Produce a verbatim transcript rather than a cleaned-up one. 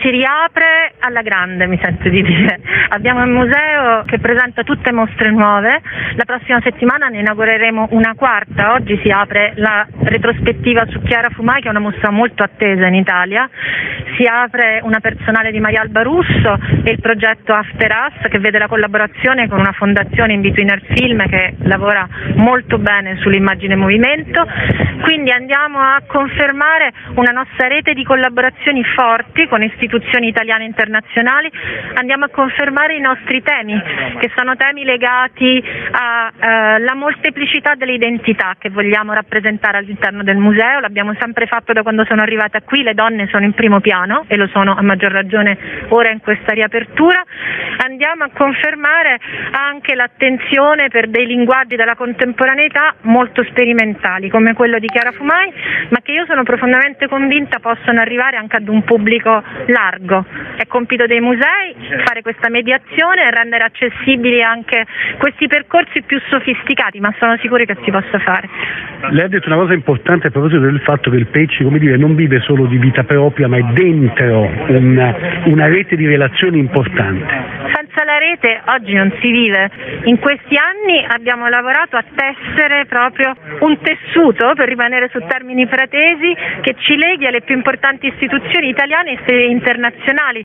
si riapre alla grande, mi sento di dire. Abbiamo un museo che presenta tutte mostre nuove, la prossima settimana ne inaugureremo una quarta, oggi si apre la retrospettiva su Chiara Fumai, che è una mostra molto attesa in Italia, si apre una personale di Maria Alba Russo e il progetto After Us, che vede la collaborazione con una fondazione In Between Art Film che lavora molto bene sull'immagine movimento, quindi andiamo a confermare una nostra rete di collaborazioni forti con istituzioni italiane e internazionali, andiamo a confermare i nostri temi, che sono temi legati alla eh, molteplicità delle identità che vogliamo rappresentare all'interno del museo. L'abbiamo sempre fatto da quando sono arrivata qui, le donne sono in primo piano e lo sono a maggior ragione ora in questa riapertura. Andiamo a confermare anche l'attenzione per dei linguaggi della contemporaneità molto sperimentali come quello di Chiara Fumai, ma che io sono profondamente convinta possono arrivare anche ad un pubblico largo. È compito dei musei fare questa mediazione e rendere accessibili anche questi percorsi più sofisticati, ma sono sicuri che si possa fare. Lei ha detto una cosa importante a proposito del fatto che il Pecci, come dire, non vive solo di vita propria, ma è dentro una, una rete di relazioni importante. Senza la rete oggi non si vive. In questi anni abbiamo lavorato a tessere proprio un tessuto, per rimanere su termini pratesi, che ci leghi alle più importanti istituzioni italiane e internazionali.